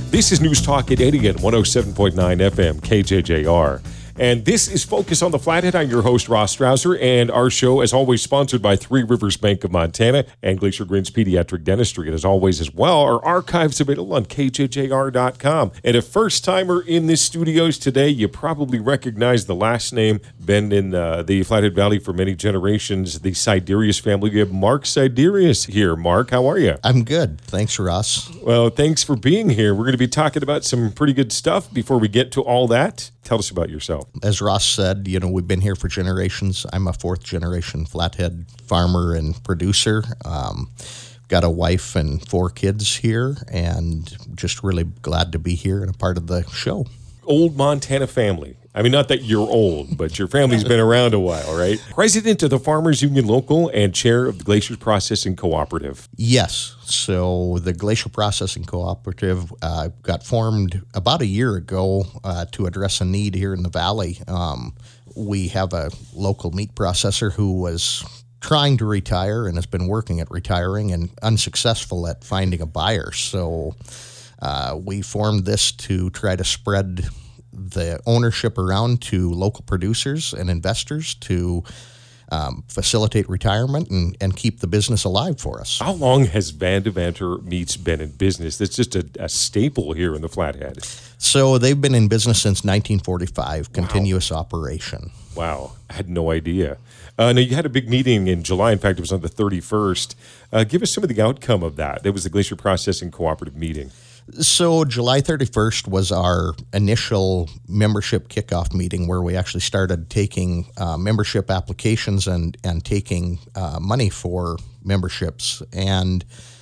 This is News Talk at 80 at 107.9 FM KJJR. And this is Focus on the Flathead. I'm your host, Ross Strouser, and our show, as always, sponsored by Three Rivers Bank of Montana and Glacier Grins Pediatric Dentistry. And as always, as well, our archives available on KJJR.com. And a first-timer in this studios today, you probably recognize the last name, been in the Flathead Valley for many generations, the Siderius family. We have Mark Siderius here. Mark, how are you? I'm good. Thanks, Ross. Well, thanks for being here. We're going to be talking about some pretty good stuff. Before we get to all that, tell us about yourself. As Ross said, we've been here for generations. I'm a fourth-generation Flathead farmer and producer. Got a wife and 4 kids here, and just really glad to be here and a part of the show. Old Montana family. I mean, not that you're old, but your family's been around a while, right? President of the Farmers Union Local and chair of the Glacier Processing Cooperative. Yes. So the Glacier Processing Cooperative got formed about a year ago to address a need here in the valley. We have a local meat processor who was trying to retire and has been working at retiring and unsuccessful at finding a buyer. So we formed this to try to spread the ownership around to local producers and investors to facilitate retirement and keep the business alive for us. How long has Vandevanter Meats been in business? That's just a staple here in the Flathead. So they've been in business since 1945, continuous operation. Wow, I had no idea. Now, you had a big meeting in July. In fact, it was on the 31st. Give us some of the outcome of that. That was the Glacier Processing Cooperative meeting. So July 31st was our initial membership kickoff meeting where we actually started taking membership applications and taking money for memberships. And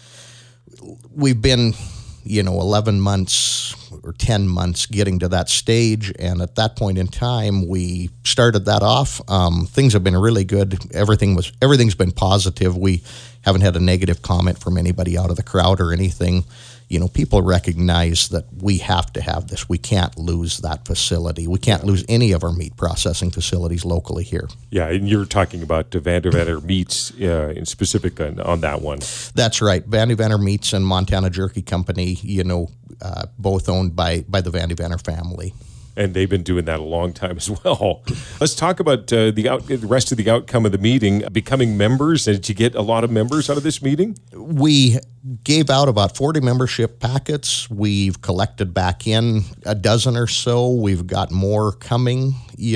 we've been, 11 months or 10 months getting to that stage. And at that point in time, we started that off. Things have been really good. Everything's been positive. We haven't had a negative comment from anybody out of the crowd or anything. People recognize that we have to have this. We can't lose that facility. We can't lose any of our meat processing facilities locally here. Yeah, and you're talking about Vandevanter Meats in specific on that one. That's right. Vandevanter Meats and Montana Jerky Company, both owned by the Vandevanter family. And they've been doing that a long time as well. Let's talk about the rest of the outcome of the meeting, becoming members. Did you get a lot of members out of this meeting? We gave out about 40 membership packets. We've collected back in a dozen or so. We've got more coming.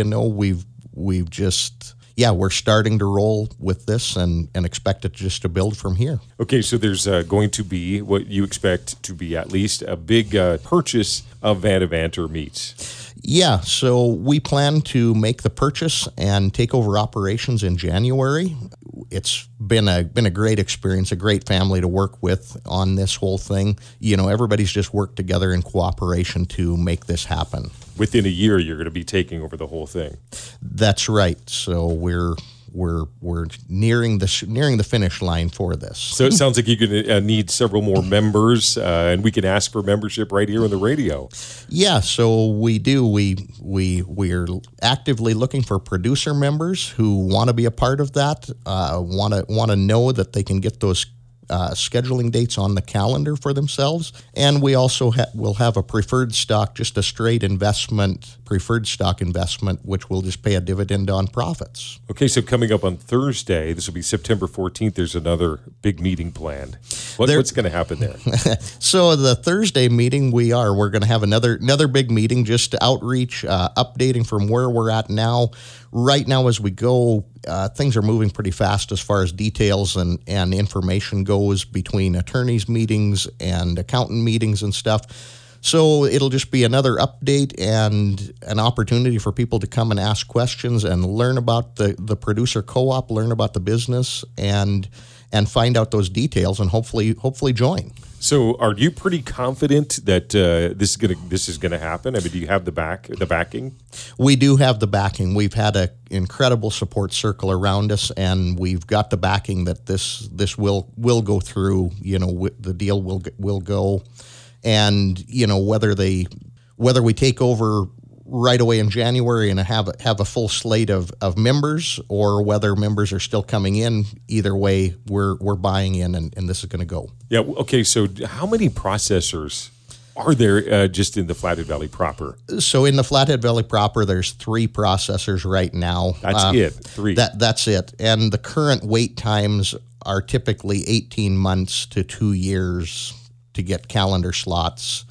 We've just... Yeah, we're starting to roll with this and expect it just to build from here. Okay, so there's going to be what you expect to be at least a big purchase of Vandevanter Meats. Yeah, so we plan to make the purchase and take over operations in January. It's been a great experience, a great family to work with on this whole thing. Everybody's just worked together in cooperation to make this happen. Within a year, you're going to be taking over the whole thing. That's right. So we're nearing the finish line for this. So it sounds like you're going to need several more members, and we can ask for membership right here on the radio. Yeah, so we do. We're actively looking for producer members who want to be a part of that. Want to know that they can get those scheduling dates on the calendar for themselves. And we also will have a preferred stock, just a straight preferred stock investment, which will just pay a dividend on profits. Okay, so coming up on Thursday, this will be September 14th, there's another big meeting planned. What's going to happen there? So the Thursday meeting, we're going to have another big meeting, just outreach, updating from where we're at now. Right now, as we go, things are moving pretty fast as far as details and information goes between attorneys' meetings and accountant meetings and stuff. So it'll just be another update and an opportunity for people to come and ask questions and learn about the producer co-op, learn about the business, and find out those details and hopefully join. So, are you pretty confident that this is gonna happen? I mean, do you have the backing? We do have the backing. We've had an incredible support circle around us, and we've got the backing that this will go through. The deal will go, and whether we take over right away in January and have a full slate of members, or whether members are still coming in, either way, we're buying in, and this is going to go. Yeah. Okay. So how many processors are there just in the Flathead Valley proper? So in the Flathead Valley proper, there's 3 processors right now. That's it, 3. That's it. And the current wait times are typically 18 months to 2 years to get calendar slots.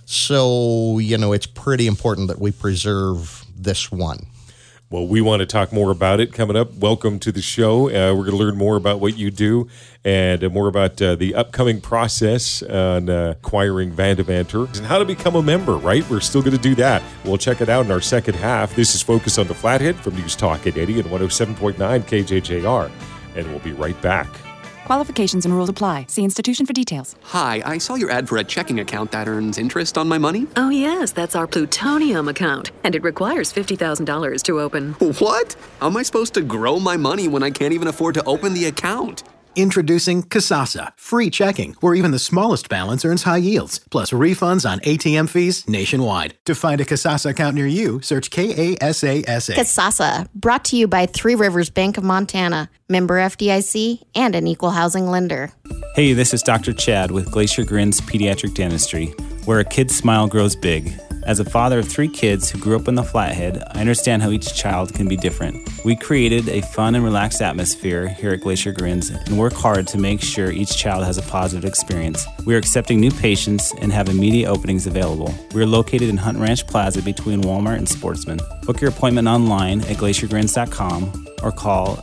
So, it's pretty important that we preserve this one. Well, we want to talk more about it coming up. Welcome to the show. We're going to learn more about what you do and more about the upcoming process on acquiring Vandevanter and how to become a member, right? We're still going to do that. We'll check it out in our second half. This is Focus on the Flathead from News Talk at 80 and 107.9 KJJR. And we'll be right back. Qualifications and rules apply. See institution for details. Hi, I saw your ad for a checking account that earns interest on my money. Oh, yes, that's our Plutonium account, and it requires $50,000 to open. What? How am I supposed to grow my money when I can't even afford to open the account? Introducing Kasasa, free checking, where even the smallest balance earns high yields, plus refunds on ATM fees nationwide. To find a Kasasa account near you, search Kasasa. Kasasa, brought to you by Three Rivers Bank of Montana, member FDIC, and an equal housing lender. Hey, this is Dr. Chad with Glacier Grins Pediatric Dentistry, where a kid's smile grows big. As a father of 3 kids who grew up in the Flathead, I understand how each child can be different. We created a fun and relaxed atmosphere here at Glacier Grins and work hard to make sure each child has a positive experience. We are accepting new patients and have immediate openings available. We are located in Hunt Ranch Plaza between Walmart and Sportsman. Book your appointment online at glaciergrins.com or call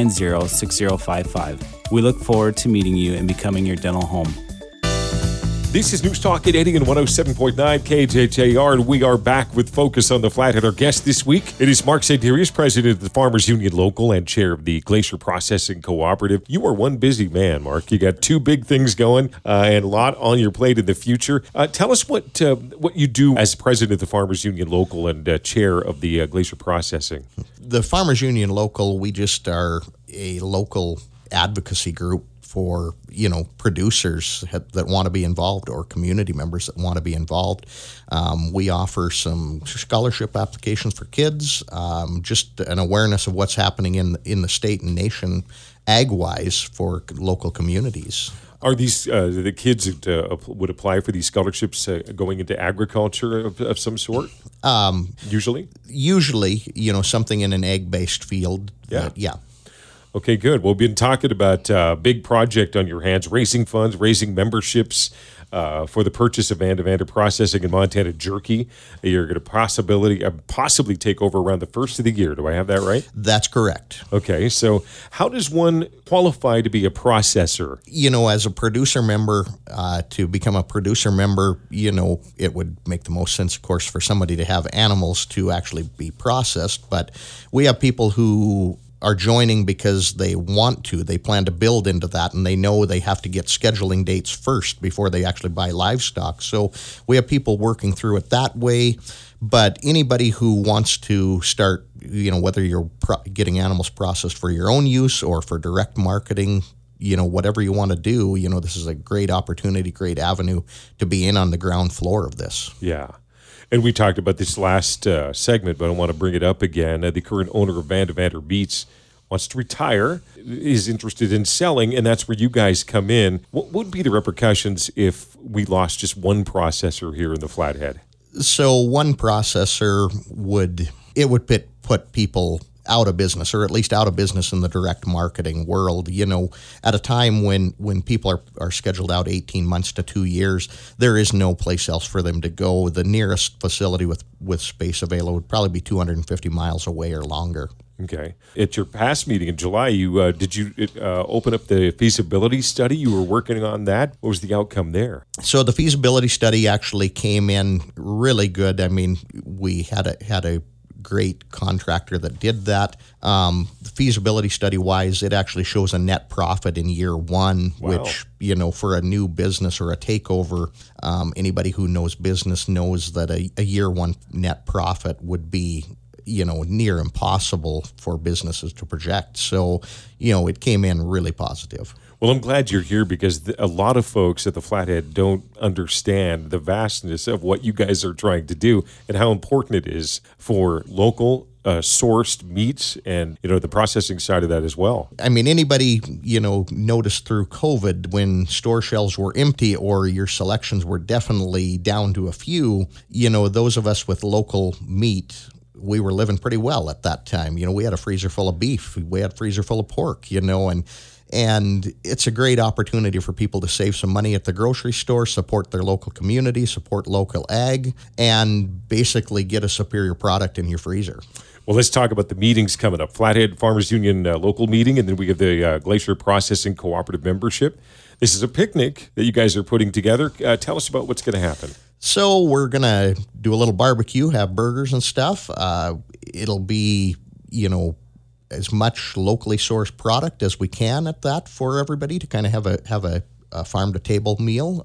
890-6055. We look forward to meeting you and becoming your dental home. This is News Talk at 80 and 107.9 KJJR, and we are back with Focus on the Flathead. Our guest this week, it is Mark Santarius, president of the Farmers Union Local and chair of the Glacier Processing Cooperative. You are one busy man, Mark. You got 2 big things going and a lot on your plate in the future. Tell us what you do as president of the Farmers Union Local and chair of the Glacier Processing. The Farmers Union Local, we just are a local advocacy group for, producers that want to be involved or community members that want to be involved. We offer some scholarship applications for kids, just an awareness of what's happening in the state and nation ag-wise for local communities. Are these the kids that would apply for these scholarships going into agriculture of some sort? Usually? Usually, something in an ag-based field. Yeah. Yeah. Okay, good. We've been talking about a big project on your hands, raising funds, raising memberships for the purchase of Vandevanter Processing in Montana Jerky. You're going to possibly take over around the first of the year. Do I have that right? That's correct. Okay, so how does one qualify to be a processor? As a producer member, to become a producer member, it would make the most sense, of course, for somebody to have animals to actually be processed. But we have people who are joining because they want to. They plan to build into that, and they know they have to get scheduling dates first before they actually buy livestock. So we have people working through it that way. But anybody who wants to start, whether you're getting animals processed for your own use or for direct marketing, whatever you want to do, this is a great opportunity, great avenue to be in on the ground floor of this. Yeah. And we talked about this last segment, but I want to bring it up again. The current owner of Vandevanter Beets wants to retire, is interested in selling, and that's where you guys come in. What would be the repercussions if we lost just one processor here in the Flathead? So one processor would put people out of business, or at least out of business in the direct marketing world. At a time when people are scheduled out 18 months to 2 years, there is no place else for them to go. The nearest facility with space available would probably be 250 miles away or longer. Okay. At your past meeting in July, did you open up the feasibility study? You were working on that. What was the outcome there? So the feasibility study actually came in really good. I mean, we had a great contractor that did that. The feasibility study-wise, it actually shows a net profit in year one, wow. Which, for a new business or a takeover, anybody who knows business knows that a year one net profit would be, near impossible for businesses to project. So, it came in really positive. Well, I'm glad you're here because a lot of folks at the Flathead don't understand the vastness of what you guys are trying to do and how important it is for local sourced meats and, the processing side of that as well. I mean, anybody, noticed through COVID when store shelves were empty or your selections were definitely down to a few, those of us with local meat, we were living pretty well at that time. We had a freezer full of beef. We had a freezer full of pork, and it's a great opportunity for people to save some money at the grocery store, support their local community, support local ag, and basically get a superior product in your freezer. Well, let's talk about the meetings coming up. Flathead Farmers Union local meeting, and then we have the Glacier Processing Cooperative membership. This is a picnic that you guys are putting together. Tell us about what's going to happen. So we're going to do a little barbecue, have burgers and stuff. It'll be, as much locally sourced product as we can at that for everybody to kind of have a farm to table meal.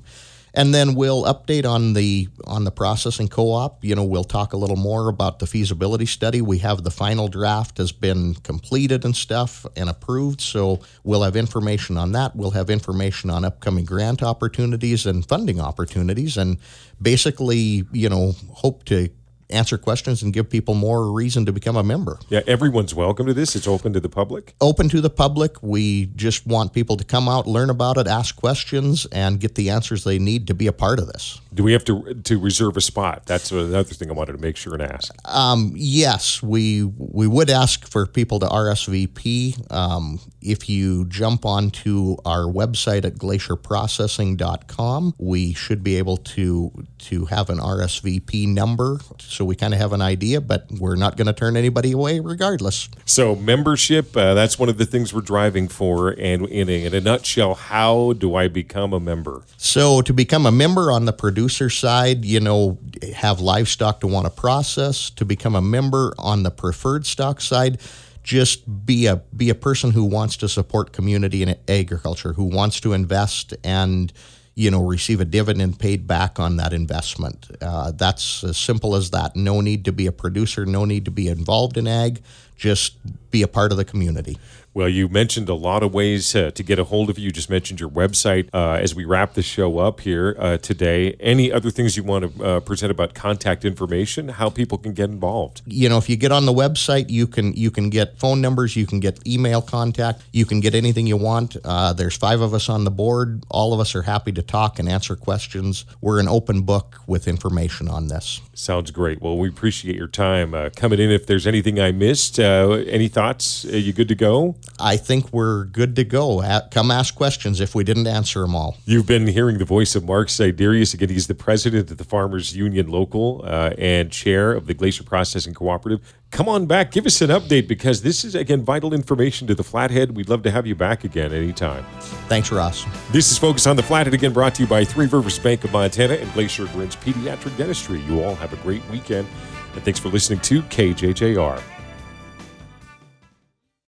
And then we'll update on the processing co-op. We'll talk a little more about the feasibility study. We have the final draft has been completed and stuff and approved. So we'll have information on that. We'll have information on upcoming grant opportunities and funding opportunities, and basically, hope to answer questions and give people more reason to become a member. Yeah, everyone's welcome to this. It's open to the public? Open to the public. We just want people to come out, learn about it, ask questions, and get the answers they need to be a part of this. Do we have to reserve a spot? That's another thing I wanted to make sure and ask. Yes, we would ask for people to RSVP. If you jump onto our website at glacierprocessing.com, we should be able to have an RSVP number, so we kind of have an idea, but we're not going to turn anybody away regardless. So membership, that's one of the things we're driving for. And in a nutshell, how do I become a member? So to become a member on the producer side, have livestock to want to process. To become a member on the preferred stock side, just be a person who wants to support community and agriculture, who wants to invest and receive a dividend paid back on that investment. That's as simple as that. No need to be a producer, no need to be involved in ag, just be a part of the community. Well, you mentioned a lot of ways to get a hold of you. You just mentioned your website. As we wrap the show up here today, any other things you want to present about contact information, how people can get involved? If you get on the website, you can get phone numbers, you can get email contact, you can get anything you want. There's 5 of us on the board. All of us are happy to talk and answer questions. We're an open book with information on this. Sounds great. Well, we appreciate your time coming in. If there's anything I missed, any thoughts? Are you good to go? I think we're good to go. Come ask questions if we didn't answer them all. You've been hearing the voice of Mark Siderius. Again, he's the president of the Farmers Union Local and chair of the Glacier Processing Cooperative. Come on back. Give us an update, because this is, again, vital information to the Flathead. We'd love to have you back again anytime. Thanks, Ross. This is Focus on the Flathead, again brought to you by Three Rivers Bank of Montana and Glacier Grins Pediatric Dentistry. You all have a great weekend, and thanks for listening to KJJR.